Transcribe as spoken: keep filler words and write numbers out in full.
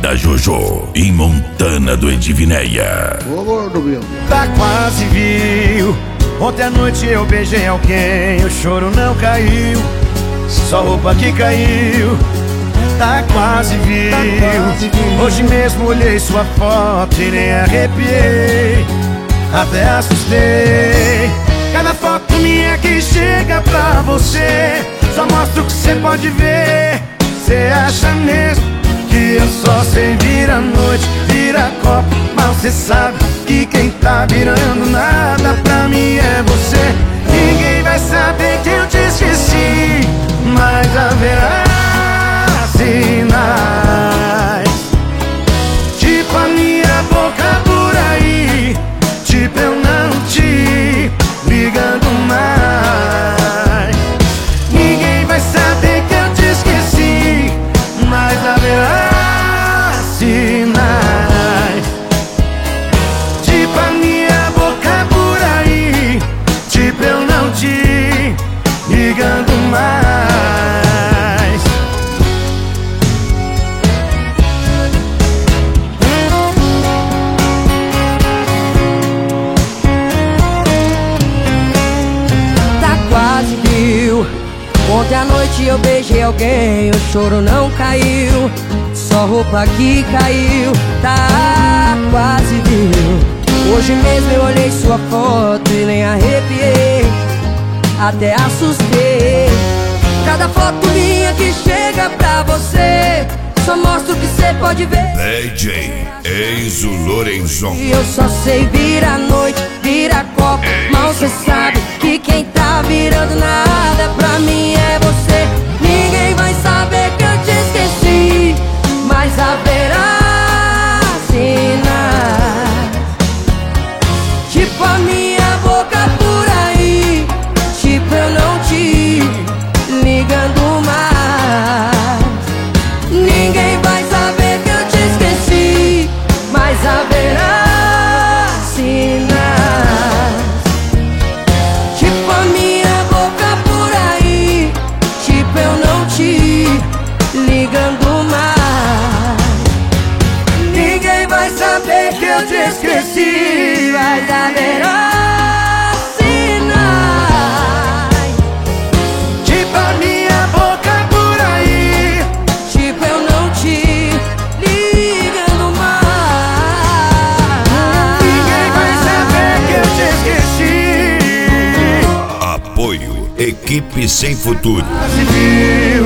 da Jojo e Montana do Edivinéia. Ô gordo, viu? Tá quase viu. Ontem à noite eu beijei alguém, o choro não caiu, só roupa que caiu. Tá quase viu. Tá quase viu. Hoje mesmo olhei sua foto e nem arrepiei, até assustei. Cada foto minha que chega pra você só mostra o que cê pode ver. Cê acha mesmo que eu só sei virar noite, virar copo, mas cê sabe que quem tá virando nada pra mim é você. Ninguém vai saber que eu te esqueci, mas haverá sinais, tipo a minha boca por aí, tipo eu não te ligando mais. Ninguém vai saber que eu te esqueci, mas haverá sinais, tipo a minha boca por aí, tipo eu não te ligando mais. Tá quase viu. Ontem à noite eu beijei alguém, o choro não caiu, só roupa que caiu. Tá quase viu. Hoje mesmo eu olhei sua foto e nem arrepiei, até assustei. Cada foto minha que chega pra você só mostra o que cê pode ver. D J Enzo Lorenzon. E eu só sei virar noite, virar copo, mal cê sabe que quem tá virando nada pra mim é você. Ninguém vai saber que eu te esqueci, mas haverá sinais, tipo a minha boca por aí, tipo eu não te ligando mais. Ninguém vai saber que eu te esqueci, mas haverá sinais, tipo a minha boca por aí, tipo eu não te ligando mais. Ninguém vai saber que eu te esqueci, Mas haverá sinais, tipo a minha boca por aí, tipo eu não te ligando mais. ninguém vai saber que eu te esqueci. Apoio Equipe Sem Futuro. Quase viu.